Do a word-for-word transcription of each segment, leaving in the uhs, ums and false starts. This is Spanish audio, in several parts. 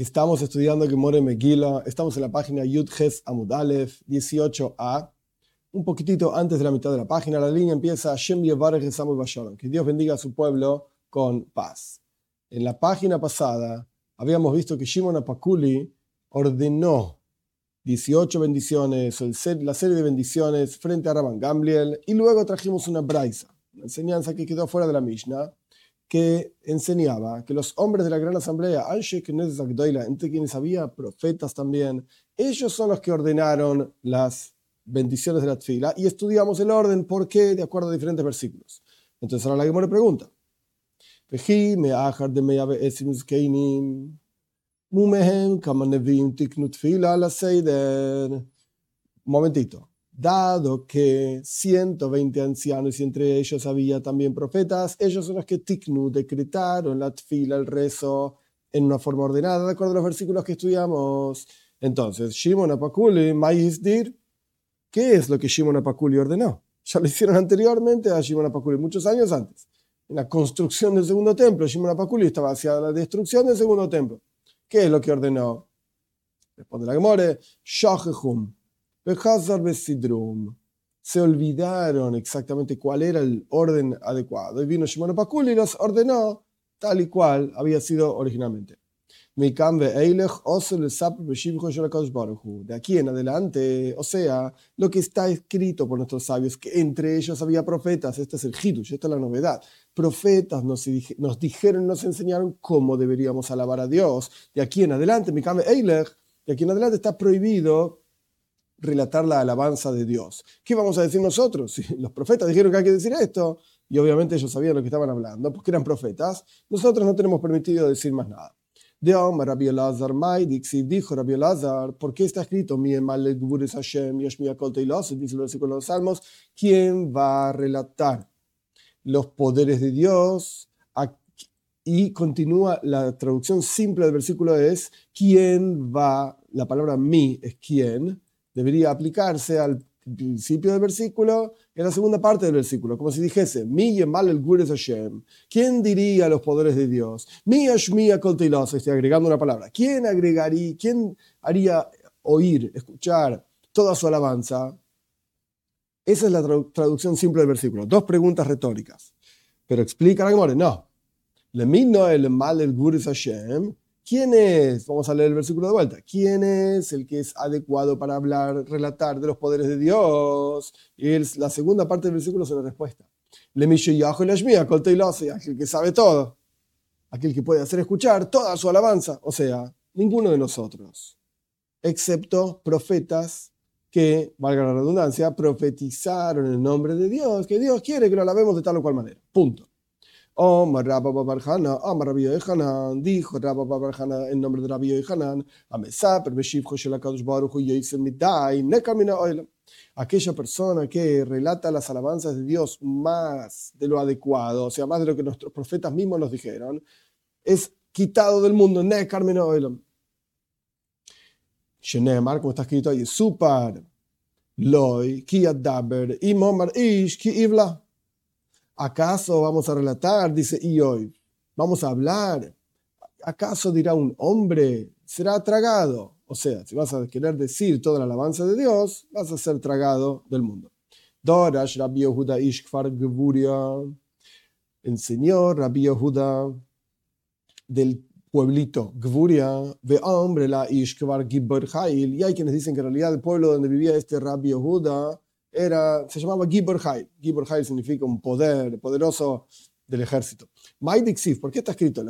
Estamos estudiando Gemara Megillah, estamos en la página Yud Ches Amud Aleph, dieciocho a, un poquitito antes de la mitad de la página, la línea empieza Hashem yevarech esamu bashalom, que Dios bendiga a su pueblo con paz. En la página pasada habíamos visto que Shimon Apakuli ordenó dieciocho bendiciones, o el ser, la serie de bendiciones frente a Rabban Gamliel, y luego trajimos una braisa, una enseñanza que quedó fuera de la Mishnah, que enseñaba que los hombres de la gran asamblea, entre quienes había profetas también, ellos son los que ordenaron las bendiciones de la tfila, y estudiamos el orden, por qué, de acuerdo a diferentes versículos. Entonces ahora la Gemara pregunta, un momentito. Dado que ciento veinte ancianos y entre ellos había también profetas, ellos son los que tiknu, decretaron la tfila, el rezo, en una forma ordenada, de acuerdo a los versículos que estudiamos. Entonces, Shimon Apakuli, Mayisdir, ¿qué es lo que Shimon Apakuli ordenó? Ya lo hicieron anteriormente a Shimon Apakuli, muchos años antes. En la construcción del segundo templo, Shimon Apakuli estaba hacia la destrucción del segundo templo. ¿Qué es lo que ordenó? Responde la Gemara, Shachechum. Se olvidaron exactamente cuál era el orden adecuado. Y vino Shimon Apakuli y los ordenó tal y cual había sido originalmente. De aquí en adelante, o sea, lo que está escrito por nuestros sabios, que entre ellos había profetas, este es el hidush, esta es la novedad. Profetas nos, nos dijeron, nos enseñaron cómo deberíamos alabar a Dios. De aquí en adelante, de aquí en adelante está prohibido relatar la alabanza de Dios. ¿Qué vamos a decir nosotros? Si los profetas dijeron que hay que decir esto, y obviamente ellos sabían lo que estaban hablando, porque eran profetas, nosotros no tenemos permitido decir más nada. De Omar Rabbi Elazar Maidixi, dijo Rabbi Elazar, ¿por qué está escrito mi emal gvuris Hashem yashmiya kol teilos? Dice el versículo de los Salmos, ¿quién va a relatar los poderes de Dios? Y continúa la traducción simple del versículo es, ¿quién va? La palabra mi es quién. Debería aplicarse al principio del versículo y a la segunda parte del versículo, como si dijese, Mi yemal el gures Hashem. ¿Quién diría los poderes de Dios? Mi ashmiya kol teilos, estoy agregando una palabra. ¿Quién agregaría, quién haría oír, escuchar toda su alabanza? Esa es la traducción simple del versículo. Dos preguntas retóricas. Pero explica la Gemara, no. Le mino el mal el gures Hashem. ¿Quién es? Vamos a leer el versículo de vuelta. ¿Quién es el que es adecuado para hablar, relatar de los poderes de Dios? Y el, la segunda parte del versículo es una respuesta. Le mishayahu lashmiya kol teilos, aquel que sabe todo, aquel que puede hacer escuchar toda su alabanza, o sea, ninguno de nosotros, excepto profetas que, valga la redundancia, profetizaron en el nombre de Dios, que Dios quiere que lo alabemos de tal o cual manera. Punto. Omar Rabba Bar Hanan, Omar Rabbi Yohanan, dijo Rabba Bar Hanan en nombre de Rabbi Yohanan, Amesaper Beshivcho Shel HaKadosh Baruch Hu Yoisem Midai Nekar Min HaOlam. Aquella persona que relata las alabanzas de Dios más de lo adecuado, o sea, más de lo que nuestros profetas mismos nos dijeron, es quitado del mundo, Nekar Min HaOlam. Shenemar, como está escrito ahí, Supar Loi Ki Adaber Imomar Ish Ki Ivla. ¿Acaso vamos a relatar? Dice y hoy, vamos a hablar. ¿Acaso dirá un hombre, será tragado? O sea, si vas a querer decir toda la alabanza de Dios, vas a ser tragado del mundo. Dorash Rabbi Yehuda Ish Kfar Gevuria, enseñó Rabbi Yehuda del pueblito Gevuria, ve hombre la Ish Kfar Gibor Hail, y hay quienes dicen que en realidad el pueblo donde vivía este Rabbi Yehuda Era, se llamaba Gibor Hail. Gibor Hail significa un poder, poderoso del ejército. Maidixif, ¿por qué está escrito?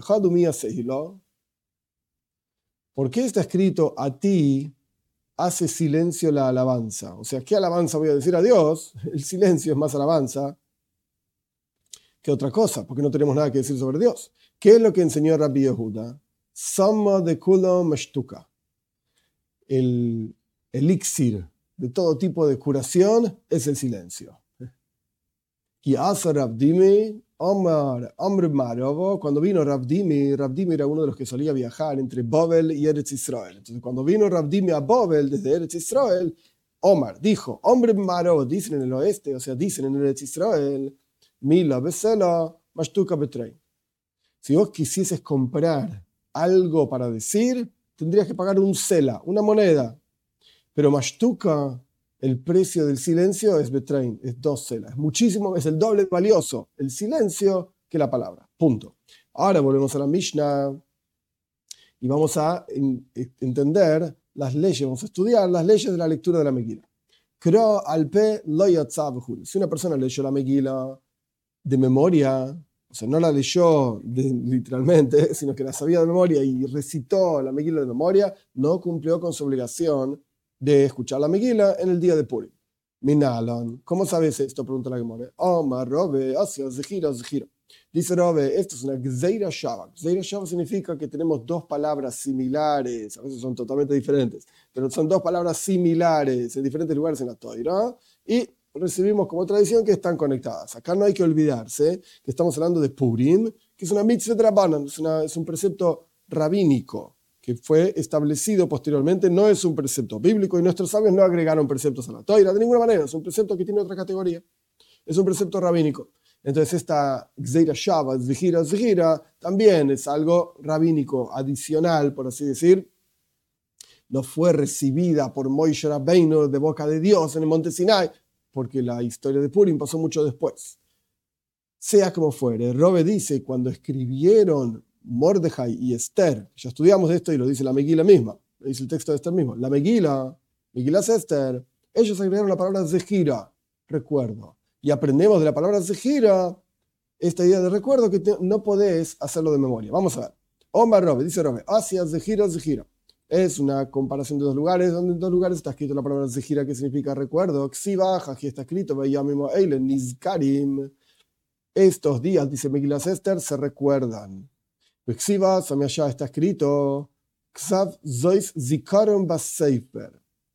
¿Por qué está escrito a ti hace silencio la alabanza? O sea, ¿qué alabanza voy a decir a Dios? El silencio es más alabanza que otra cosa, porque no tenemos nada que decir sobre Dios. ¿Qué es lo que enseñó Rabbi Yehuda? Sama de kulo mashtuka. El elixir de todo tipo de curación es el silencio. Y asa Rabdimi, Omar, Amr Marovo, cuando vino Rabdimi, Rabdimi era uno de los que solía viajar entre Babel y Eretz Israel. Entonces, cuando vino Rabdimi a Babel desde Eretz Israel, Omar dijo, Amr Marovo, dicen en el oeste, o sea, dicen en Eretz Israel, Mila Besela, Mashtuka Betrei. Si vos quisieses comprar algo para decir, tendrías que pagar un sela, una moneda. Pero mashtuka, el precio del silencio es betrein, es dos selas. Es muchísimo, es el doble valioso el silencio que la palabra. Punto. Ahora volvemos a la Mishnah y vamos a en, entender las leyes, vamos a estudiar las leyes de la lectura de la Megila. Kro al pe lo yatsa b'chul. Si una persona leyó la Megila de memoria, o sea, no la leyó de, literalmente, sino que la sabía de memoria y recitó la Megila de memoria, no cumplió con su obligación de escuchar la Megila en el día de Purim. Minalan, ¿cómo sabes esto? Pregunta la Gemara. Omar, Robe, Asia, Zehira, Zehira. Dice Robe, esto es una Gzeira Shava. Gzeira Shava significa que tenemos dos palabras similares, a veces son totalmente diferentes, pero son dos palabras similares en diferentes lugares en la Torá, y recibimos como tradición que están conectadas. Acá no hay que olvidarse que estamos hablando de Purim, que es una mitzvah de Rabbanan, es, una, es un precepto rabínico que fue establecido posteriormente, no es un precepto bíblico y nuestros sabios no agregaron preceptos a la Torá de ninguna manera, es un precepto que tiene otra categoría, es un precepto rabínico. Entonces esta Gzeira Shava, Zehira, Zehira, también es algo rabínico, adicional, por así decir. No fue recibida por Moishe Rabbeinu de boca de Dios en el monte Sinai, porque la historia de Purim pasó mucho después. Sea como fuere, Robe dice, cuando escribieron Mordejai y Esther, ya estudiamos esto y lo dice la Megila misma, lo dice el texto de Esther mismo, la Megila, Megillas Esther, ellos agregaron la palabra Zehira, recuerdo. Y aprendemos de la palabra Zehira esta idea de recuerdo que te, no podés hacerlo de memoria. Vamos a ver. Omar Robe, dice Robe, Asia, Zehira, Zehira. Es una comparación de dos lugares, donde en dos lugares está escrito la palabra Zehira, que significa recuerdo. Xiva, aquí está escrito, veía mismo Eilen, Nizkarim. Estos días, dice Megillas Esther, se recuerdan. Xiva, allá está escrito, Ksav Zois Zikaron Baseifer.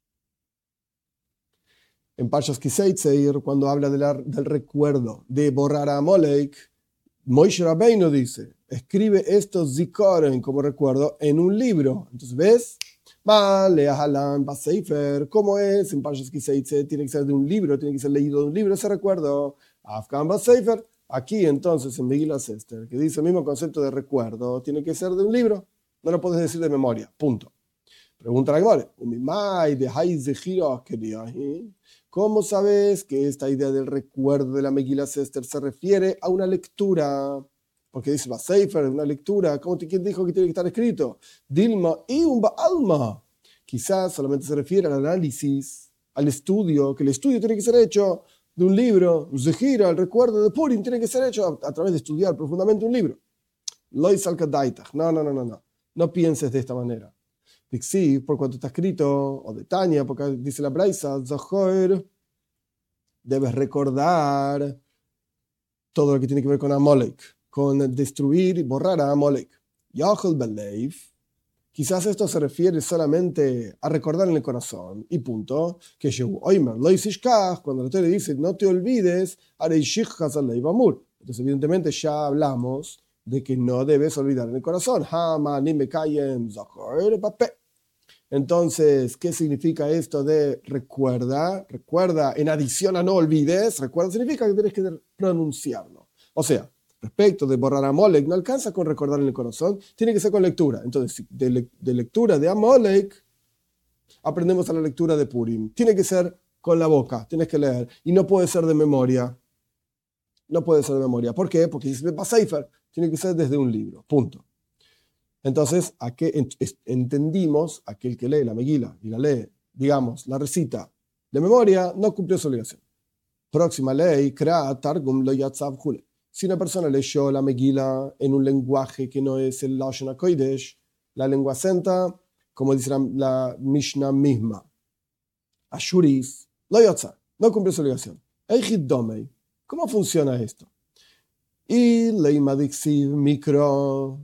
En Parshas Kiseitzeir, cuando habla de la, del recuerdo de borrar a Amalek, Moishe Rabbeinu dice, escribe estos zikaron como recuerdo en un libro. Entonces, ¿ves? Vale, Ahalan, Baseifer, ¿cómo es? En Parshas Kiseitzeir tiene que ser de un libro, tiene que ser leído de un libro ese recuerdo. Afkan Baseifer, aquí entonces en Megillas Esther, que dice el mismo concepto de recuerdo, tiene que ser de un libro, no lo puedes decir de memoria, punto. Pregunta la Gemara, ¿cómo sabes que esta idea del recuerdo de la Megillas Esther se refiere a una lectura? Porque dice Baseifer, una lectura. ¿Cómo te, ¿Quién dijo que tiene que estar escrito? Dilma y un Baalma. Quizás solamente se refiere al análisis, al estudio, que el estudio tiene que ser hecho de un libro. Zehira, el recuerdo de Purim, tiene que ser hecho a, a través de estudiar profundamente un libro. Lois al Kadaitach. No, no, no, no, no. No pienses de esta manera. Sí, por cuanto está escrito, o de Tania, porque dice la Braisa, Zohar, debes recordar todo lo que tiene que ver con Amalek, con destruir y borrar a Amalek. Yachol Belev, quizás esto se refiere solamente a recordar en el corazón, y punto, que Oimer, Lois Ishkach, cuando la Torah dice, no te olvides, Areishich Hazalei Bamur. Entonces, evidentemente, ya hablamos de que no debes olvidar en el corazón. Entonces, ¿qué significa esto de recuerda? Recuerda, en adición a no olvides, recuerda significa que tienes que pronunciarlo. O sea, respecto de borrar a Amalek, no alcanza con recordar en el corazón, tiene que ser con lectura. Entonces, de, le, de lectura de Amalek, aprendemos a la lectura de Purim. Tiene que ser con la boca, tienes que leer. Y no puede ser de memoria. No puede ser de memoria. ¿Por qué? Porque dice Baseifer, tiene que ser desde un libro. Punto. Entonces, ¿a qué entendimos? Aquel que lee la Megila y la lee, digamos, la recita de memoria, no cumplió su obligación. Próxima ley, Kra Targum lo Yatzav Hule. Si una persona leyó la Megila en un lenguaje que no es el Lashon HaKodesh, la lengua santa, como dice la, la Mishnah misma, Ashuris, lo Yatzav, no cumplió su obligación. Eichid Domei. ¿Cómo funciona esto? Y Leima Dixiv Mikro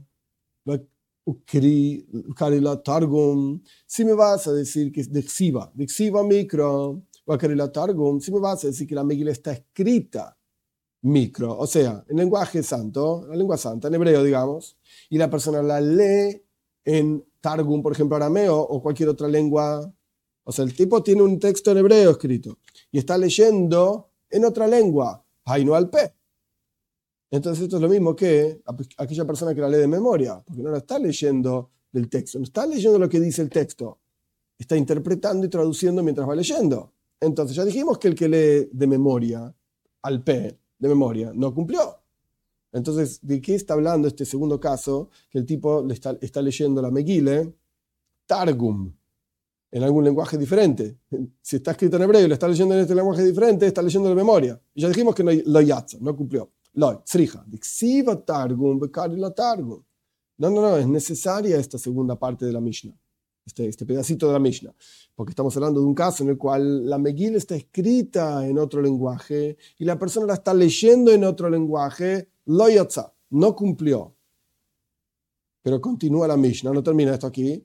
Ukri Karila Targum. Si me vas a decir que es Dixiva, Dixiva Mikro, Karila Targum, si me vas a decir que la Megila está escrita micro, o sea, en lenguaje santo, la lengua santa, en hebreo, digamos, y la persona la lee en Targum, por ejemplo, arameo o cualquier otra lengua. O sea, el tipo tiene un texto en hebreo escrito y está leyendo en otra lengua, Hainu al Pe. Entonces esto es lo mismo que aquella persona que la lee de memoria, porque no la está leyendo del texto, no está leyendo lo que dice el texto, está interpretando y traduciendo mientras va leyendo. Entonces ya dijimos que el que lee de memoria, al P, de memoria, no cumplió. Entonces, ¿de qué está hablando este segundo caso? Que el tipo le está, está leyendo la Megile, Targum, en algún lenguaje diferente. Si está escrito en hebreo y lo está leyendo en este lenguaje diferente, está leyendo de memoria. Y ya dijimos que no, lo yatza, no cumplió. Lo, tzrija, dixiva Targum, bekari la Targum. No, no, no, es necesaria esta segunda parte de la Mishnah, este, este pedacito de la Mishnah, porque estamos hablando de un caso en el cual la Megillah está escrita en otro lenguaje y la persona la está leyendo en otro lenguaje, lo yatza, no cumplió. Pero continúa la Mishnah, no termina esto aquí.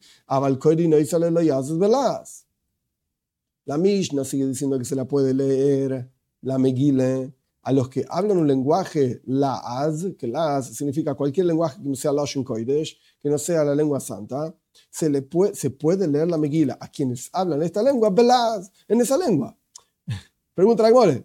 La Mishnah sigue diciendo que se la puede leer, la Megillah, a los que hablan un lenguaje la'az, que la'az significa cualquier lenguaje que no sea Lashon Kodesh, que no sea la lengua santa, se, le puede, se puede leer la Megillah a quienes hablan esta lengua, belaz, en esa lengua. Pregunta la Gemara,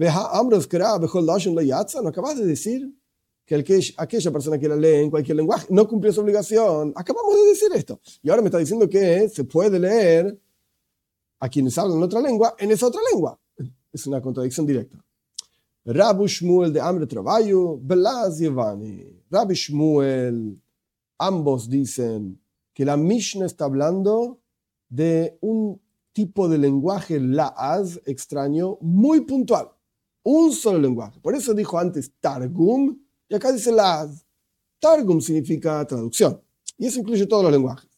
¿no acabas de decir que, el que aquella persona que la lee en cualquier lenguaje no cumplió su obligación? Acabamos de decir esto. Y ahora me está diciendo que se puede leer a quienes hablan en otra lengua en esa otra lengua. Es una contradicción directa. Rabbi Shmuel de Amre Travayu, Belaz Yevani. Rabbi Shmuel, ambos dicen que la Mishnah está hablando de un tipo de lenguaje la'az extraño muy puntual. Un solo lenguaje. Por eso dijo antes Targum y acá dice la'az. Targum significa traducción y eso incluye todos los lenguajes.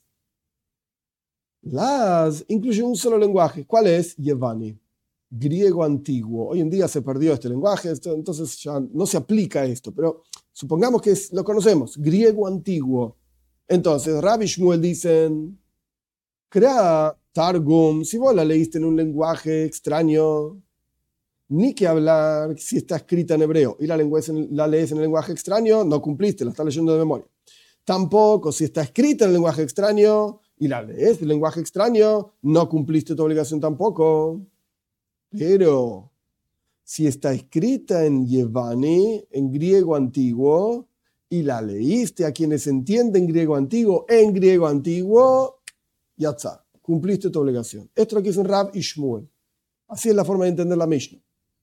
La'az incluye un solo lenguaje. ¿Cuál es? Yevani. Griego antiguo. Hoy en día se perdió este lenguaje, entonces ya no se aplica esto, pero supongamos que es, lo conocemos, griego antiguo. Entonces, Rabbi Shmuel dicen, crea Targum, si vos la leíste en un lenguaje extraño, ni que hablar si está escrita en hebreo y la, lengua, la lees en el lenguaje extraño, no cumpliste, la estás leyendo de memoria. Tampoco si está escrita en el lenguaje extraño y la lees en el lenguaje extraño, no cumpliste tu obligación tampoco. Pero si está escrita en Yevani, en griego antiguo, y la leíste a quienes entienden griego antiguo, en griego antiguo, ya está, cumpliste tu obligación. Esto es lo que dicen Rab y Shmuel. Así es la forma de entender la Mishnah.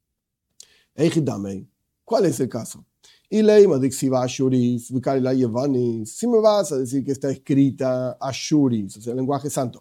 ¿Cuál es el caso? Si me vas a decir que está escrita ashuris, o sea, el lenguaje santo,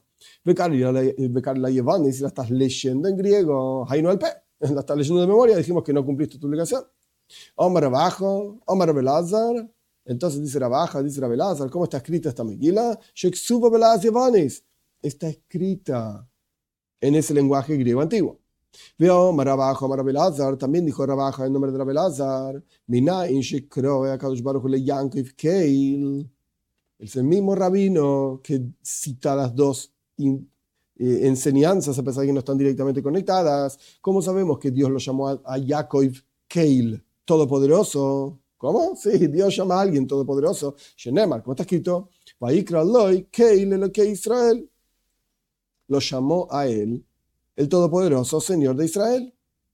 la Yevani, si la estás leyendo en griego, ahí no el pe, la estás leyendo de memoria, dijimos que no cumpliste tu obligación. Omar abajo, Omar Belazar, entonces dice Rabaja, dice Rabelazar, ¿cómo está escrita esta Megillah? Sheksuba Belaz Yevanis, está escrita en ese lenguaje griego antiguo. Veo Marabajo, Marabelazar, también dijo Rabaja en nombre de Rabelazar, Minain Shekroe Akadosh Baruch le Yankov Keil. Es el mismo rabino que cita las dos in, eh, enseñanzas, a pesar de que no están directamente conectadas. ¿Cómo sabemos que Dios lo llamó a, a Yaakov Keil, todopoderoso? ¿Cómo? Sí, Dios llama a alguien todopoderoso. Shenemar, ¿cómo está escrito? Vaikra Loi Keil Eloke Israel. Lo llamó a él el todopoderoso Señor de Israel.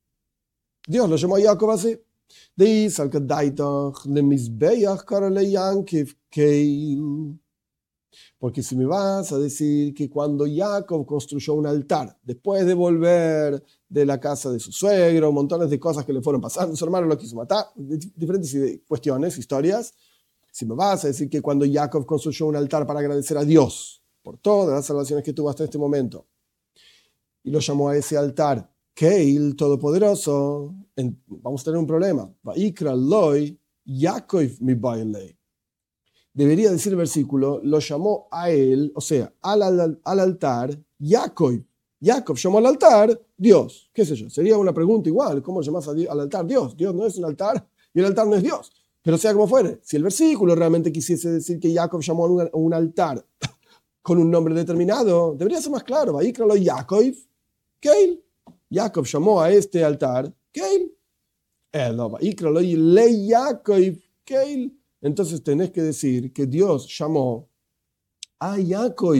Dios lo llamó a Jacob así. Dice al Kadaitach le Mizbeach Karale Yankiv Keil. Porque si me vas a decir que cuando Jacob construyó un altar, después de volver de la casa de su suegro, montones de cosas que le fueron pasando, su hermano lo quiso matar, diferentes cuestiones, historias, si me vas a decir que cuando Jacob construyó un altar para agradecer a Dios por todas las salvaciones que tuvo hasta este momento, y lo llamó a ese altar Keil, todopoderoso, en, vamos a tener un problema. Vaikra Loi Yaakov mi bailei. Debería decir el versículo, lo llamó a él, o sea, al, al, al altar, Jacob. Jacob llamó al altar Dios. ¿Qué sé yo? Sería una pregunta igual. ¿Cómo llamas a Dios, al altar Dios? Dios no es un altar y el altar no es Dios. Pero sea como fuere, si el versículo realmente quisiese decir que Jacob llamó a un, a un altar con un nombre determinado, debería ser más claro. Vaikra Loi Yaakov Keil. Jacob llamó a este altar Keil. Vaikra Loi le Yaakov Keil. Entonces tenés que decir que Dios llamó a Jacob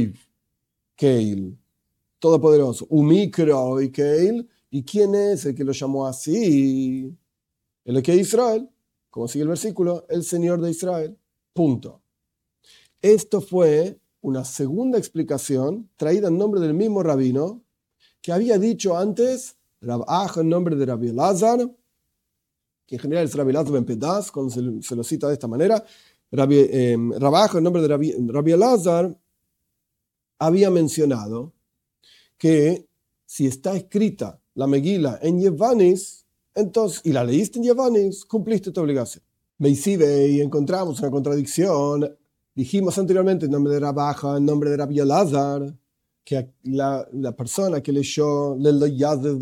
Keil, todopoderoso, Umikro y Keil. ¿Y quién es el que lo llamó así? El que es Israel, como sigue el versículo, el Señor de Israel. Punto. Esto fue una segunda explicación traída en nombre del mismo rabino que había dicho antes Rab Aja en nombre de Rabbi Elazar, que en general es Rabbi Elazar ben Pedaz, cuando se, se lo cita de esta manera. Rabbi, eh, Rab Aja en nombre de Rabbi, Rabbi Elazar había mencionado que si está escrita la Megila en Yevanis, entonces, y la leíste en Yevanis, cumpliste tu obligación. Meisive, y encontramos una contradicción. Dijimos anteriormente en nombre de Rab Aja, en nombre de Rabbi Elazar, que la, la persona que leyó leyó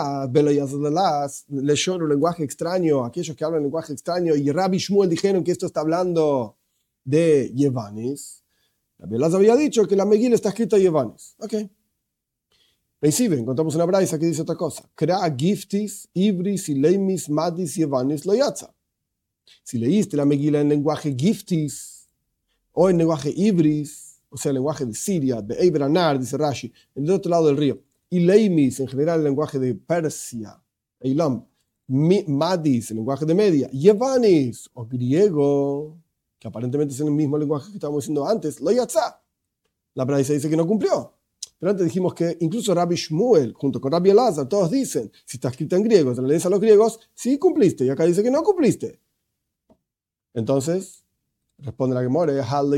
en un lenguaje extraño, aquellos que hablan en lenguaje extraño, y Rabbi Shmuel dijeron que esto está hablando de Yevanis. Rabbi Elazar había dicho que la Megila está escrita en Yevanis. Ok. Recibe, encontramos una braisa que dice otra cosa. Kra giftis, ibris, ileimis, madis, Yevanis, lo yatza. Si leíste la Megila en lenguaje giftis o en lenguaje ibris, o sea, el lenguaje de Siria, de Eibranar, dice Rashi, en el otro lado del río, y Leimis, en general, el lenguaje de Persia, Eilam, Madis, el lenguaje de Media, Yevanis, o griego, que aparentemente es el mismo lenguaje que estábamos diciendo antes, lo yatza. La braisa dice que no cumplió. Pero antes dijimos que incluso Rabbi Shmuel, junto con Rabbi Elazar, todos dicen, si está escrito en griego, te lo lees a los griegos, sí cumpliste, y acá dice que no cumpliste. Entonces, responde la Gemara,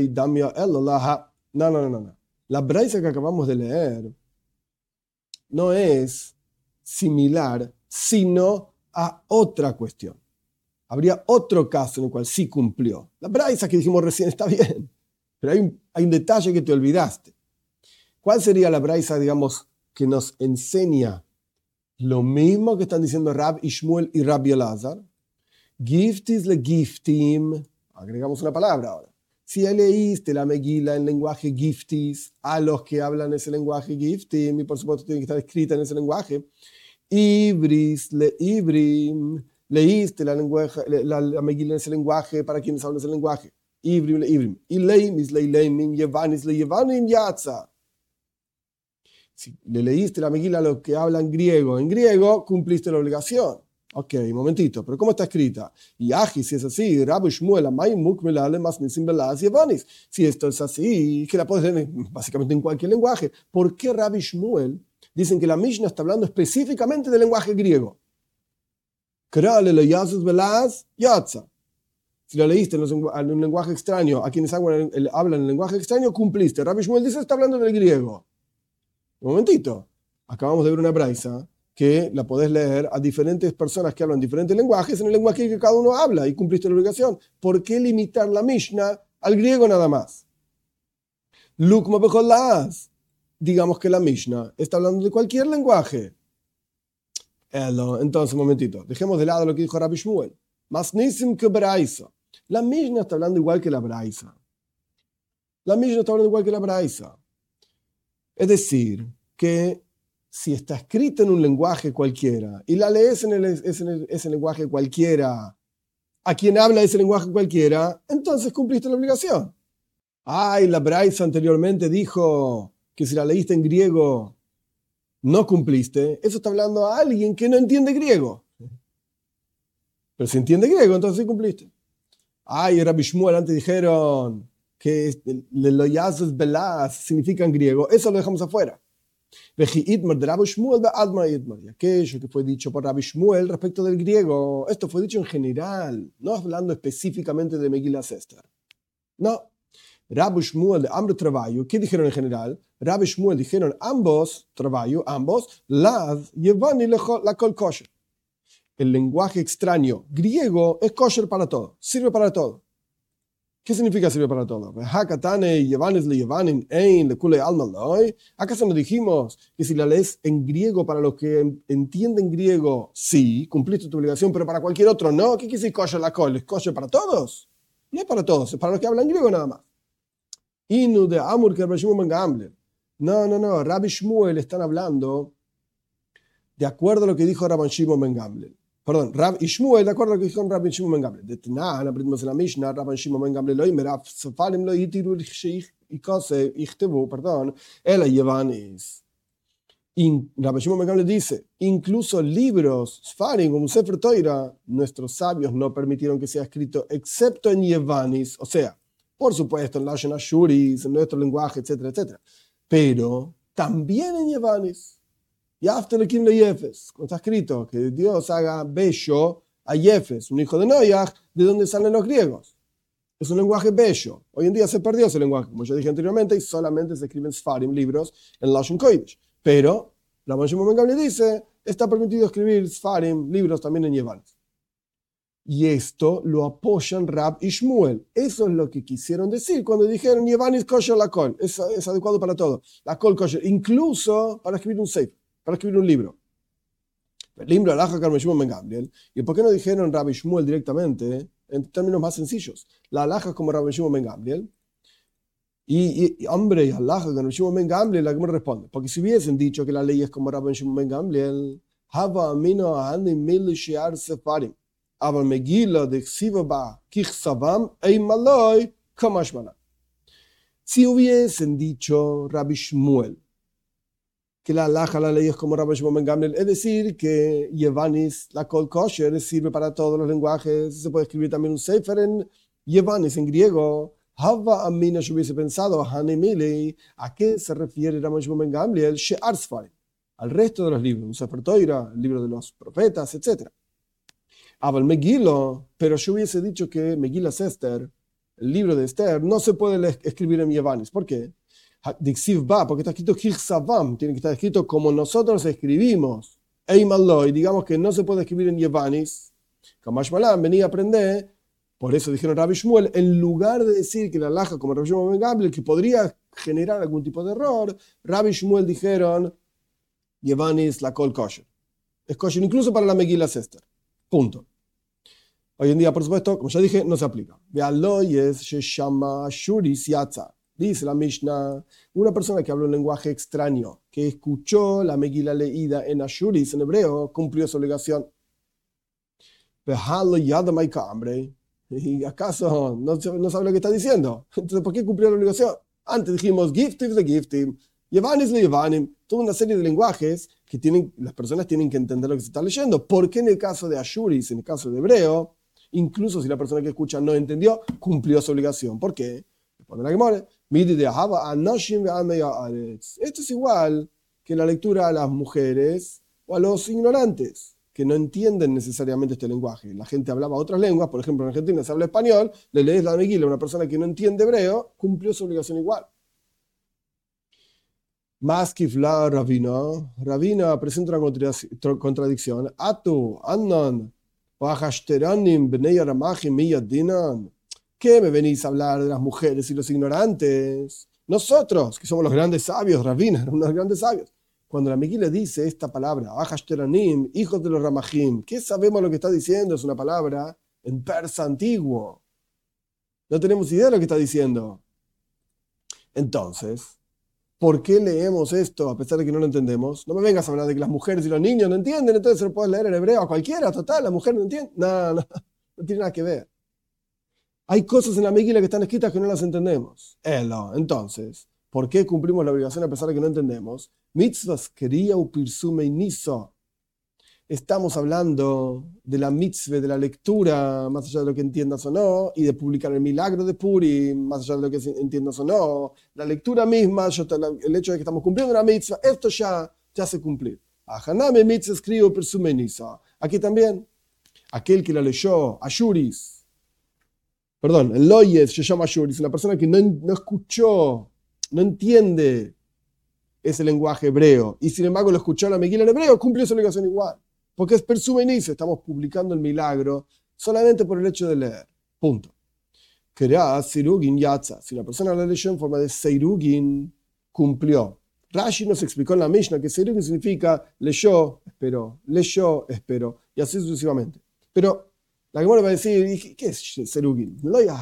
no, no, no, no. La braisa que acabamos de leer no es similar, sino a otra cuestión. Habría otro caso en el cual sí cumplió. La braisa que dijimos recién está bien, pero hay un, hay un detalle que te olvidaste. ¿Cuál sería la braisa, digamos, que nos enseña lo mismo que están diciendo Rab y Shmuel y Rabbi Elazar? Giftis le giftim. Agregamos una palabra ahora. Si leíste la Megila en lenguaje giftis, a los que hablan ese lenguaje giftim, y por supuesto tiene que estar escrita en ese lenguaje, ibris, le ibrim, leíste la, lenguaje, la, la Megila en ese lenguaje para quienes hablan ese lenguaje, ibrim, le ibrim, y leimis, le leimin, yevanis, le yevanim, yatza. Si le leíste la Megila a los que hablan griego, en griego cumpliste la obligación. Ok, un momentito, pero ¿cómo está escrita? Y aji, si es así, Rabbi Shmuel, si esto es así, que la puedes leer básicamente en cualquier lenguaje, ¿por qué Rabbi Shmuel dicen que la Mishnah está hablando específicamente del lenguaje griego? Si lo leíste en un lenguaje extraño, a quienes hablan en lenguaje extraño, cumpliste. Rabbi Shmuel dice que está hablando del griego. Un momentito, acabamos de ver una braisa que la podés leer a diferentes personas que hablan diferentes lenguajes en el lenguaje que cada uno habla y cumpliste la obligación. ¿Por qué limitar la Mishnah al griego nada más? Lukma bejolas. Digamos que la Mishnah está hablando de cualquier lenguaje. Entonces, un momentito, dejemos de lado lo que dijo Rabbi Shmuel. Masnisim que braisa. La Mishnah está hablando igual que la braisa. La Mishnah está hablando igual que la braisa. Es decir, que si está escrita en un lenguaje cualquiera y la lees en, el, es en el, ese lenguaje cualquiera, a quien habla ese lenguaje cualquiera, entonces cumpliste la obligación. Ay, la braisa anteriormente dijo que si la leíste en griego no cumpliste. Eso está hablando a alguien que no entiende griego. Pero si entiende griego, entonces sí cumpliste. Ay, Rabbi Shmuel antes dijeron que leloyazos belas significa en griego. Eso lo dejamos afuera. Y aquello que fue dicho por Rabbi Shmuel respecto del griego, esto fue dicho en general, no hablando específicamente de Megillas Esther. No. Rabbi Shmuel de Amr Travayu, ¿qué dijeron en general? Rabbi Shmuel dijeron ambos, Travayu, ambos, Laz, Yevani, la kol kosher. El lenguaje extraño griego es kosher para todo, sirve para todo. ¿Qué significa sirve para todo? ¿Acaso no dijimos que si la lees en griego para los que entienden griego, sí, cumpliste tu obligación, pero para cualquier otro no? ¿Qué quiere decir kosher la kol? ¿Es kosher para todos? No es para todos, es para los que hablan griego nada más. Inu de Amur que Rabbi Shmuel ben Gamliel. No, no, no, Rabbi Shmuel están hablando de acuerdo a lo que dijo Rabbi Shimon ben Gamliel. Perdón, Rab y Shmuel, de acuerdo a lo que dijo Rabbi Shimon ben Gamliel. De Tanan, aprendimos en la Mishnah, Rabbi Shimon ben Gamliel lo imeraf, Safarim lo yitiru y kose, ichtebu, perdón, el Yevanis. Rabbi Shimon ben Gamliel dice, incluso libros, Sfarim, como Sefer Toira, nuestros sabios no permitieron que sea escrito excepto en Yevanis, o sea, Por supuesto, en Lashon Ashuris, en nuestro lenguaje, etcétera, etcétera. Pero también en Yevanis. Y hasta le le Yefes, como está escrito, que Dios haga bello a Yefes, un hijo de Noach, de donde salen los griegos. Es un lenguaje bello. Hoy en día se perdió ese lenguaje, como ya dije anteriormente, y solamente se escriben Sfarim, libros, en Lashon Kodesh. Pero, Rabban Shimon ben Gamliel dice, está permitido escribir Sfarim, libros también en Yevanis. Y esto lo apoyan Rab y Shmuel. Eso es lo que quisieron decir cuando dijeron Yevanis kosher la kol. Es, es adecuado para todo. La kol kosher, incluso para escribir un sefer, para escribir un libro. El libro Alajá Rabban Shimon ben Gamliel. ¿Y por qué no dijeron Rab y Shmuel directamente, en términos más sencillos? La alhaja es como Rabban Shimon ben Gamliel. Y, y, y hombre, y alhaja con Rabban Shimon ben Gamliel, la que me responde. Porque si hubiesen dicho que la ley es como Rabban Shimon ben Gamliel, Hava amino ani mil shiar sefarim. Aber Megillah de Xivaba Kichsavam Eimaloi Kamashmana. Si hubiesen dicho Rabbi Shmuel que la alhaja, la ley es como Rabban Shimon ben Gamliel, es decir, que Yevanis, la kol kosher, sirve para todos los lenguajes, se puede escribir también un sefer en Yevanis, en griego. Hava amina, yo hubiese pensado, Hanemili, ¿a qué se refiere Rabban Shimon ben Gamliel? She'ar Sfarim, al resto de los libros, un sefer Toira, el libro de los profetas, etcétera. Abel Megillah, pero yo hubiese dicho que Megillah Esther, el libro de Esther, no se puede escribir en Yevanis. ¿Por qué? Dixiv ba, porque está escrito Kirsavam, tiene que estar escrito como nosotros escribimos. Eimaloi, digamos que no se puede escribir en Yevanis. Kamash Malan venía a aprender, por eso dijeron Rabbi Shmuel, en lugar de decir que la alhaja como Rabbi Shmuel ben Gamliel, que podría generar algún tipo de error, Rabbi Shmuel dijeron Yevanis la kol kosher. Es kosher incluso para la Megillah Esther. Punto. Hoy en día, por supuesto, como ya dije, no se aplica. Dice la Mishnah, una persona que habla un lenguaje extraño, que escuchó la Megillah leída en Ashuris, en hebreo, cumplió su obligación. ¿Y acaso no, no sabe lo que está diciendo? Entonces, ¿por qué cumplió la obligación? Antes dijimos, giftiv de giftiv, Yevanis le Yevanim, toda una serie de lenguajes que tienen, las personas tienen que entender lo que se está leyendo. ¿Por qué en el caso de Ashuris, en el caso de hebreo, incluso si la persona que escucha no entendió, cumplió su obligación? ¿Por qué? Responde la Gemara, esto es igual que la lectura a las mujeres o a los ignorantes, que no entienden necesariamente este lenguaje. La gente hablaba otras lenguas, por ejemplo en Argentina se habla español, le lees la Megillah a una persona que no entiende hebreo, cumplió su obligación igual. Más que Fla Ravina, Ravina presenta una contradicción. Atu, Annan, Wahashteranim, Bnei Aramachim, Miyadinan. ¿Qué me venís a hablar de las mujeres y los ignorantes? Nosotros, que somos los grandes sabios, Ravina, unos grandes sabios. Cuando la Megillah le dice esta palabra, Wahashteranim, hijos de los Ramachim, ¿qué sabemos lo que está diciendo? Es una palabra en persa antiguo. No tenemos idea de lo que está diciendo. Entonces, ¿por qué leemos esto a pesar de que no lo entendemos? No me vengas a hablar de que las mujeres y los niños no entienden, entonces lo puedes leer en hebreo a cualquiera, total, la mujer no entiende. No, no, no tiene nada que ver. Hay cosas en la Megillah que están escritas que no las entendemos. Elo, entonces, ¿por qué cumplimos la obligación a pesar de que no entendemos? Mitzvahs quería upirsume niso. Estamos hablando de la mitzvah, de la lectura, más allá de lo que entiendas o no, y de publicar el milagro de Purim, más allá de lo que entiendas o no. La lectura misma, el hecho de que estamos cumpliendo una mitzvah, esto ya, ya se cumplió. Ajaname mitzvah escribo persume niso. Aquí también, aquel que la leyó, Ashuris, perdón, el Loyes se llama Ashuris, una persona que no, no escuchó, no entiende ese lenguaje hebreo, y sin embargo lo escuchó la Megillah en hebreo, cumplió su obligación igual. Porque es persumenice, estamos publicando el milagro solamente por el hecho de leer. Punto. Querá Sirugin Yatza. Si la persona la leyó en forma de Seirugin, cumplió. Rashi nos explicó en la Mishnah que Seirugin significa leyó, esperó, leyó, esperó, y así sucesivamente. Pero la Gemara va a decir, ¿qué es Seirugin?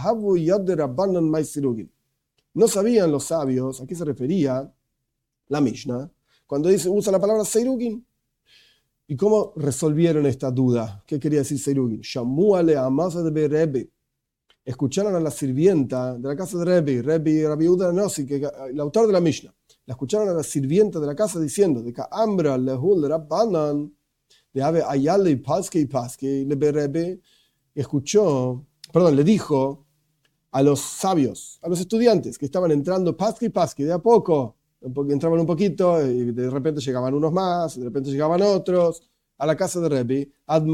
No sabían los sabios a qué se refería la Mishnah cuando dice, usa la palabra Seirugin. ¿Y cómo resolvieron esta duda? ¿Qué quería decir Seirugin? Shamuale amasa de Rebbe. Escucharon a la sirvienta de la casa de Rebbe, Rebbe Rabbi Yehuda Nossi, que el autor de la Mishnah. La escucharon a la sirvienta de la casa diciendo, de que Ambra lehul rabbanan, de ave ayale paske y paske, le Rebbe, escuchó, perdón, le dijo a los sabios, a los estudiantes que estaban entrando pasqui pasqui, de a poco, entraban un poquito y de repente llegaban unos más, de repente llegaban otros, a la casa de Rebbe.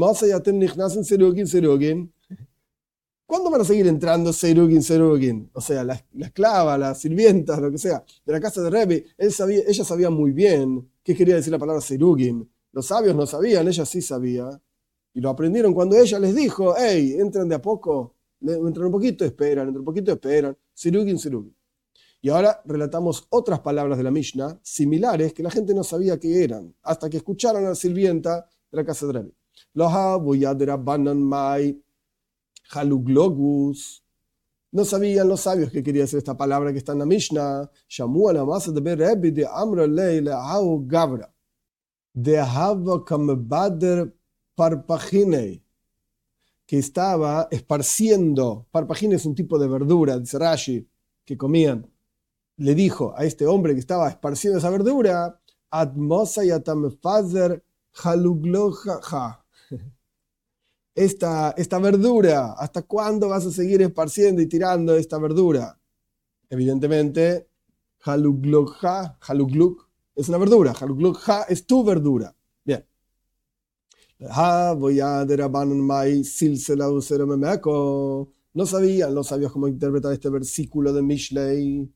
¿Cuándo van a seguir entrando Seirugin, Seirugin? O sea, la, la esclava, las sirvientas, lo que sea, de la casa de Rebbe. Él sabía, ella sabía muy bien qué quería decir la palabra Seirugin. Los sabios no sabían, ella sí sabía. Y lo aprendieron cuando ella les dijo, hey, entran de a poco, entran un poquito, esperan, entran un poquito, esperan. Seirugin, Seirugin. Y ahora relatamos otras palabras de la Mishnah, similares, que la gente no sabía qué eran, hasta que escucharon a la sirvienta de la casa de Rebbe. Loha buyadera banan mai haluglogus. No sabían los sabios qué quería decir esta palabra que está en la Mishnah. Shamu la masa de Rebbe de amra leila au gabra. De hava kambader parpagine. Que estaba esparciendo. Parpagine es un tipo de verdura, dice Rashi, que comían. Le dijo a este hombre que estaba esparciendo esa verdura, Atmosa yatamfazer halugloja. Esta, esta verdura, ¿hasta cuándo vas a seguir esparciendo y tirando esta verdura? Evidentemente, halugloja, halugluk, es una verdura. Halugloja es tu verdura. Bien. No sabían los sabios cómo interpretar este versículo de Mishlei.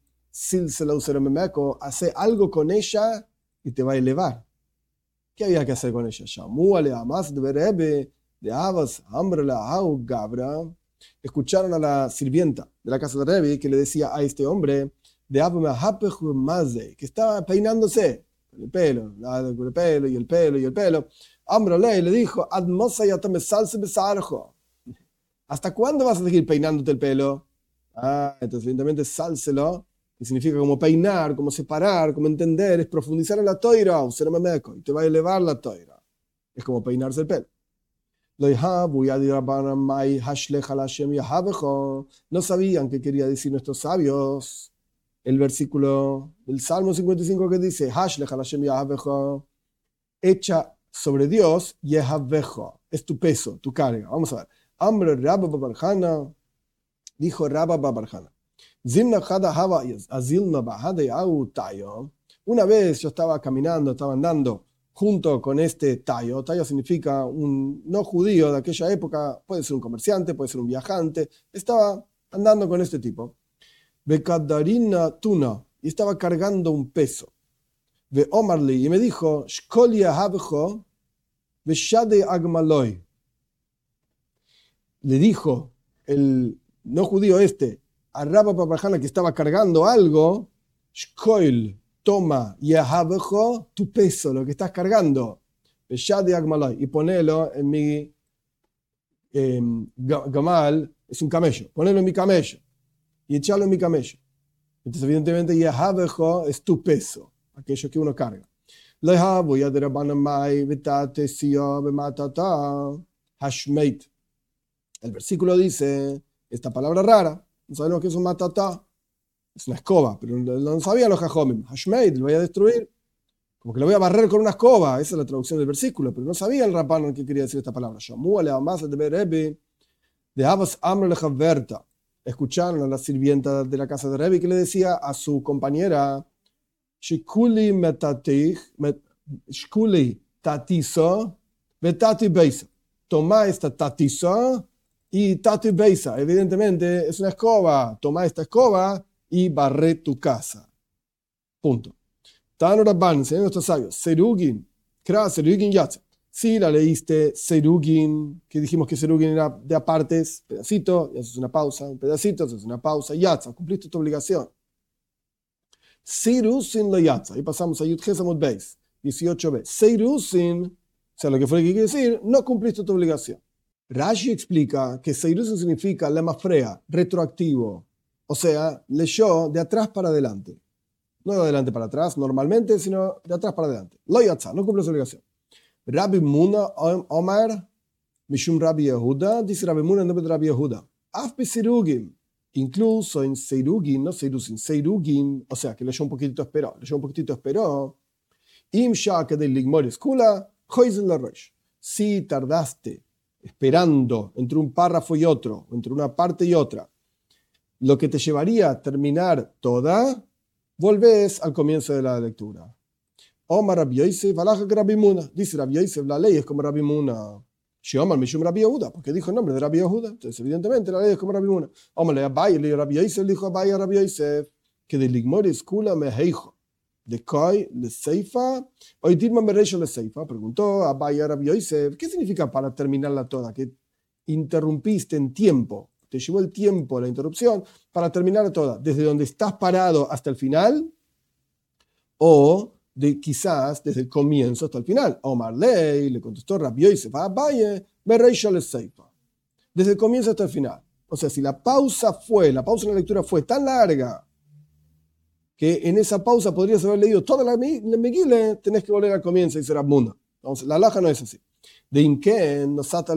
Hace algo con ella y te va a elevar. ¿Qué había que hacer con ella? Escucharon a la sirvienta de la casa de Rebbe que le decía a este hombre que estaba peinándose con el pelo, con el pelo y el pelo y el pelo. Amrole le dijo, ¿hasta cuándo vas a seguir peinándote el pelo? Ah, entonces evidentemente sálselo, que significa como peinar, como separar, como entender, es profundizar en la toira, y te va a elevar la toira. Es como peinarse el pelo. No sabían qué quería decir nuestros sabios. El versículo del Salmo cincuenta y cinco que dice, echa sobre Dios, es tu peso, tu carga. Vamos a ver. Amr Rabba Babarjana, dijo Rabba Babarjana. Una vez yo estaba caminando, estaba andando junto con este tayo. Tayo significa un no judío de aquella época, puede ser un comerciante, puede ser un viajante. Estaba andando con este tipo. Bekadarina tuna, y estaba cargando un peso. Ve Omarli, y me dijo, Shkolia habjo, veshade agmaloi. Le dijo el no judío este a Rabba Babarjana que estaba cargando algo, Shkoil, toma, yahabjo, tu peso, lo que estás cargando, veshade agmaloi, y ponelo en mi eh, gamal, es un camello, ponelo en mi camello, y echalo en mi camello. Entonces evidentemente yahabjo es tu peso, aquello que uno carga. El versículo dice esta palabra rara, no sabemos qué es un matatá, es una escoba, pero no sabían los jajomim. Hashmeid, lo voy a destruir, como que lo voy a barrer con una escoba, esa es la traducción del versículo, pero no sabía el rapano qué quería decir esta palabra. Escucharon a la sirvienta de la casa de Rebbe que le decía a su compañera, Shikuli metatich, shkuli tatiso, betati beisa. Toma esta tatiso y tati beisa. Evidentemente es una escoba. Toma esta escoba y barre tu casa. Punto. Tano Rabban, señor nuestros sabios. Serugin, kra serugin yatsa. Si la leíste serugin, que dijimos que serugin era de apartes, pedacito, y haces una pausa, un pedacito, haces una pausa, yatsa, cumpliste tu obligación. Seirusin lo yatsa. Y pasamos a Yud Gesamot Beis, dieciocho b. Seirusin, o sea, lo que fue que quiere decir, no cumpliste tu obligación. Rashi explica que Seirusin significa lemafrea, retroactivo. O sea, leyó de atrás para adelante. No de adelante para atrás normalmente, sino de atrás para adelante. Lo yatsa, no cumple su obligación. Rabbi Muna Omar, Mishum Rabbi Yehuda, dice Rabbi Muna en nombre de Rabbi Yehuda. Af Sirugin. Incluso en Seirugin, no Seirusin, Seirugin, o sea, que leyó un poquitito, esperó, leyó un poquitito, esperó. Im shake de ligmor escula, hoizen la rosh. Si tardaste esperando entre un párrafo y otro, entre una parte y otra, lo que te llevaría a terminar toda, volvés al comienzo de la lectura. Omar Rabbi Yosef, alaja que Rabbi Muna. Dice Rabbi Yosef, la ley es como Rabbi Muna. Sheomar Mishum Rabbi Yehuda, porque dijo el nombre de Rabbi Yehuda. Entonces, evidentemente, la ley es como Rabbi Muna. Omar le Abai, le Rabbi Yosef, le dijo Abai a Rabbi Yosef, que de Ligmoris Kula me heijo. De Koi le Seifa, hoy Dirman Bereisho le Seifa. Preguntó a Abai a Rabbi Yosef, ¿qué significa para terminarla toda? Que interrumpiste en tiempo. Te llevó el tiempo, la interrupción, para terminar toda. Desde donde estás parado hasta el final, o de quizás desde el comienzo hasta el final. Omar Ley le contestó Rabbi Yosef a Abaye, Bereisho le Seifa. Desde el comienzo hasta el final. O sea, si la pausa fue, la pausa en la lectura fue tan larga que en esa pausa podrías haber leído toda la Megillah, tenés que volver al comienzo y será Muna. Entonces, la halajá no es así. De Inken, no sata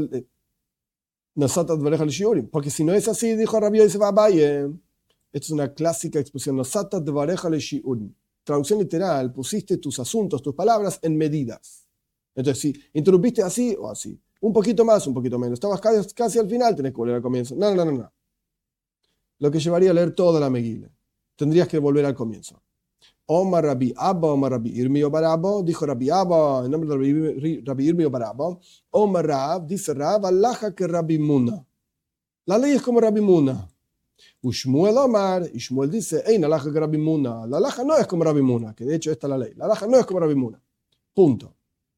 dvareja le-shiurim. Porque si no es así, dijo Rabbi Yosef a Abaye, esto es una clásica expresión, no sata dvareja le-shiurim. Traducción literal, pusiste tus asuntos, tus palabras en medidas. Entonces, si interrumpiste así o así, un poquito más, un poquito menos, estabas casi, casi al final, tenés que volver al comienzo. No, no, no, no. Lo que llevaría a leer toda la Megillah. Tendrías que volver al comienzo. Omar Rabbi Abba, Omar Rabbi Irmio Barabo, dijo Rabbi Abba, en nombre de Rabbi, Rabbi Irmio Barabo. Omar Rab, dice Rab, alaja que Rabbi Muna. La ley es como Rabbi Muna. Ushmuel Omar, y Shmuel dice, Ein alaja que Rabbi Muna. La alaja no es como Rabbi Muna, que de hecho esta es la ley. La alaja no es como Rabbi Muna. Punto.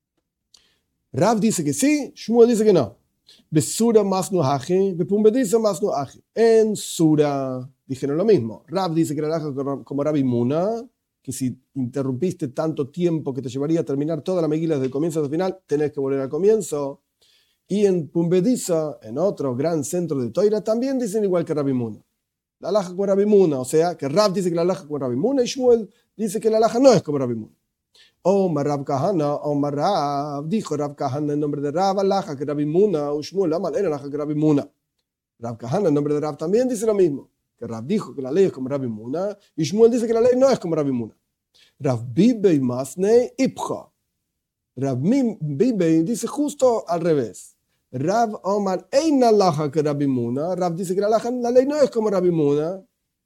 Rab dice que sí, Shmuel dice que no. Besura más no aji, bepumbediza más no aji. En Sura dijeron lo mismo. Rab dice que la alaja como Rabbi Muna, que si interrumpiste tanto tiempo que te llevaría a terminar toda la Megillah desde el comienzo hasta el final, tenés que volver al comienzo. Y en Pumbediza, en otro gran centro de Toira, también dicen igual que Rabbi Muna. La alaja como Rabbi Muna, o sea, que Rab dice que la alaja como Rabbi Muna y Shmuel dice que la alaja no es como Rabbi Muna. Omar Rab Kahana, Omar Rab, dijo Rab Kahana en nombre de Rab, alaja que Rabbi Muna, o Shmuel, Omar era alaja que Rabbi Muna. Rab Kahana en nombre de Rab también dice lo mismo, que Rab dijo que la ley es como Rabbi Muna y Shmuel dice que la ley no es como Rabbi Muna. Rab Bibei Masne Ipcha. Rab Bibei dice justo al revés. Rab Omar ein alaja que Rabbi Muna. Rab dice que la, alaja, la ley no es como Rabbi Muna.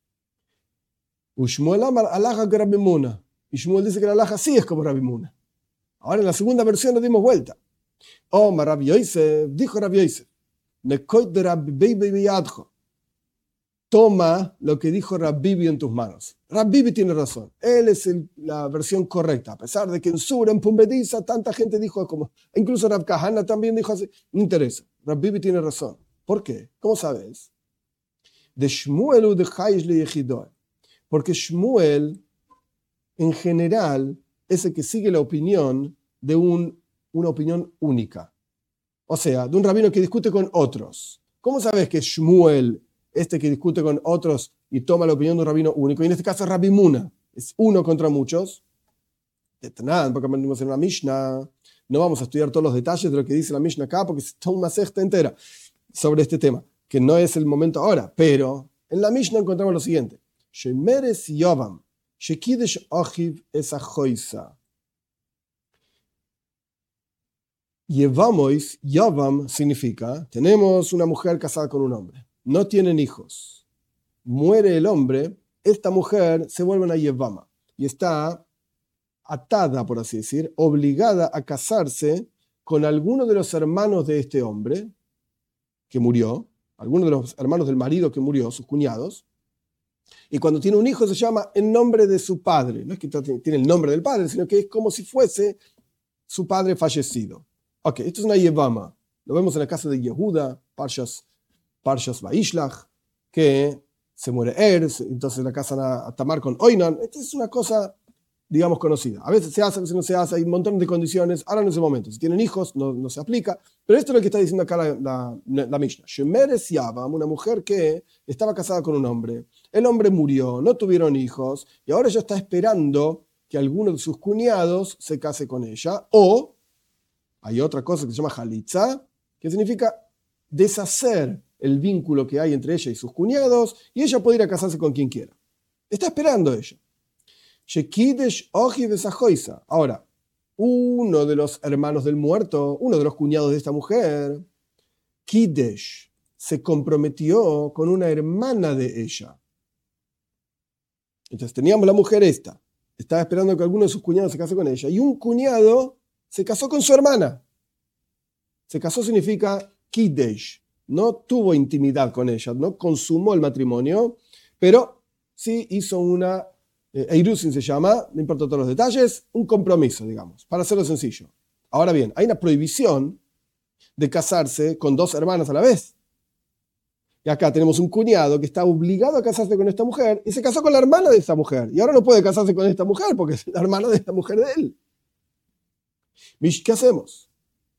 Shmuel Omar alaja que Rabbi Muna. Y Shmuel dice que la alaja sí es como Rabbi Muna. Ahora en la segunda versión nos dimos vuelta. Omar Rabbi Yosef, dijo Rabbi Yosef, Nekoit de Rabbi Bibei biyadcho. Toma lo que dijo Rabbi Bibi en tus manos. Rabbi Bibi tiene razón. Él es el, la versión correcta. A pesar de que en Sura, en Pumbediza, tanta gente dijo como... Incluso Rab Kahana también dijo así. No interesa. Rabbi Bibi tiene razón. ¿Por qué? ¿Cómo sabes? De Shmuel u de Chaish le Yechidor. Porque Shmuel, en general, es el que sigue la opinión de un, una opinión única. O sea, de un rabino que discute con otros. ¿Cómo sabes que Shmuel... este que discute con otros y toma la opinión de un rabino único, y en este caso es Rabbi Muna, es uno contra muchos? De Tanán, porque aprendimos en una Mishnah, no vamos a estudiar todos los detalles de lo que dice la Mishnah acá, porque es toda una sexta entera sobre este tema, que no es el momento ahora, pero en la Mishnah encontramos lo siguiente: Shemeres Yovam, Shekidesh Ochiv esa Joisa. Yevamois, Yovam significa, tenemos una mujer casada con un hombre. No tienen hijos. Muere el hombre, esta mujer se vuelve una yevama y está atada, por así decir, obligada a casarse con alguno de los hermanos de este hombre que murió, alguno de los hermanos del marido que murió, sus cuñados, y cuando tiene un hijo se llama en nombre de su padre. No es que tiene el nombre del padre, sino que es como si fuese su padre fallecido. Ok, esto es una yevama. Lo vemos en la casa de Yehuda, Parshas Parshas Vaishlach, que se muere Er, entonces la casan a, a Tamar con Oinan. Esta es una cosa, digamos, conocida. A veces se hace, a veces no se hace, hay un montón de condiciones. Ahora en ese momento, si tienen hijos, no, no se aplica. Pero esto es lo que está diciendo acá la, la, la Mishnah. Shemeres Yavam, una mujer que estaba casada con un hombre. El hombre murió, no tuvieron hijos, y ahora ella está esperando que alguno de sus cuñados se case con ella. O hay otra cosa que se llama Halitza, que significa deshacer el vínculo que hay entre ella y sus cuñados, y ella puede ir a casarse con quien quiera. Está esperando ella. Ahora, uno de los hermanos del muerto, uno de los cuñados de esta mujer, Kidesh, se comprometió con una hermana de ella. Entonces teníamos la mujer esta, estaba esperando que alguno de sus cuñados se case con ella, y un cuñado se casó con su hermana. Se casó significa kiddush, no tuvo intimidad con ella, no consumó el matrimonio, pero sí hizo una, eh, eirusin se llama, no importa todos los detalles, un compromiso, digamos, para hacerlo sencillo. Ahora bien, hay una prohibición de casarse con dos hermanas a la vez. Y acá tenemos un cuñado que está obligado a casarse con esta mujer y se casó con la hermana de esta mujer. Y ahora no puede casarse con esta mujer porque es la hermana de esta mujer de él. ¿Qué hacemos?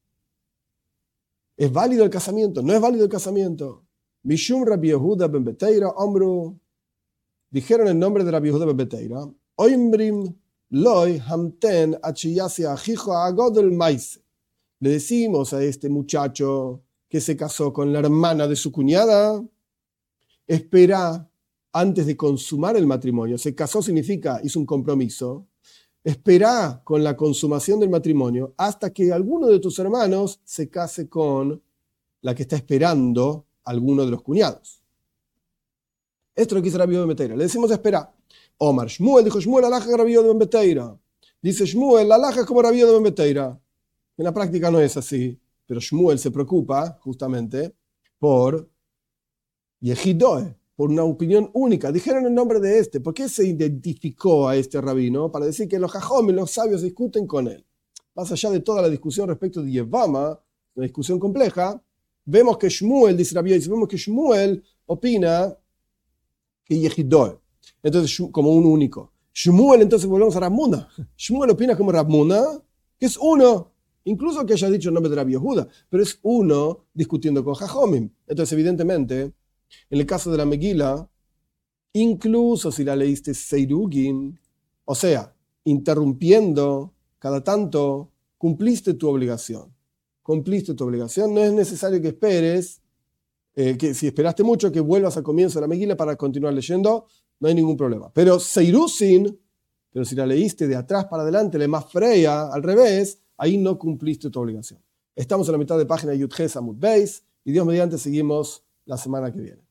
¿Es válido el casamiento? ¿No es válido el casamiento? Mishum Rabbi Yehuda ben Beteira, Omru, dijeron el nombre de Rabbi Yehuda ben Beteira, Oimrim loy hamten achiyasi ajijo agodel maise. Le decimos a este muchacho que se casó con la hermana de su cuñada, espera antes de consumar el matrimonio. Se casó significa, hizo un compromiso. Espera con la consumación del matrimonio hasta que alguno de tus hermanos se case con la que está esperando alguno de los cuñados. Esto es lo que dice Rabbi Yehuda ben Beteira. Le decimos espera. Omar Shmuel dijo Shmuel alaja Rabbi Yehuda ben Beteira. Dice Shmuel alaja como Rabbi Yehuda ben Beteira. En la práctica no es así, pero Shmuel se preocupa justamente por Yehidoe, por una opinión única. Dijeron el nombre de este. ¿Por qué se identificó a este rabino? Para decir que los jajom y los sabios discuten con él. Más allá de toda la discusión respecto de Yevama, una discusión compleja, vemos que Shmuel, dice Rabbi Yosi, vemos que Shmuel opina que Yehidoe. Entonces, como un único. Shmuel, entonces volvemos a Ramuna. Shmuel opina como Ramuna, que es uno. Incluso que haya dicho el nombre de Rabbi Yehuda, pero es uno discutiendo con Jajomim. Entonces, evidentemente, en el caso de la Megila, incluso si la leíste Seirugin, o sea, interrumpiendo cada tanto, cumpliste tu obligación. Cumpliste tu obligación. No es necesario que esperes, eh, que si esperaste mucho, que vuelvas al comienzo de la Megila para continuar leyendo, no hay ningún problema. Pero Seirusin, pero si la leíste de atrás para adelante, le más freya, al revés, ahí no cumpliste tu obligación. Estamos en la mitad de página Yud Ches Amud Beis y Dios mediante seguimos la semana que viene.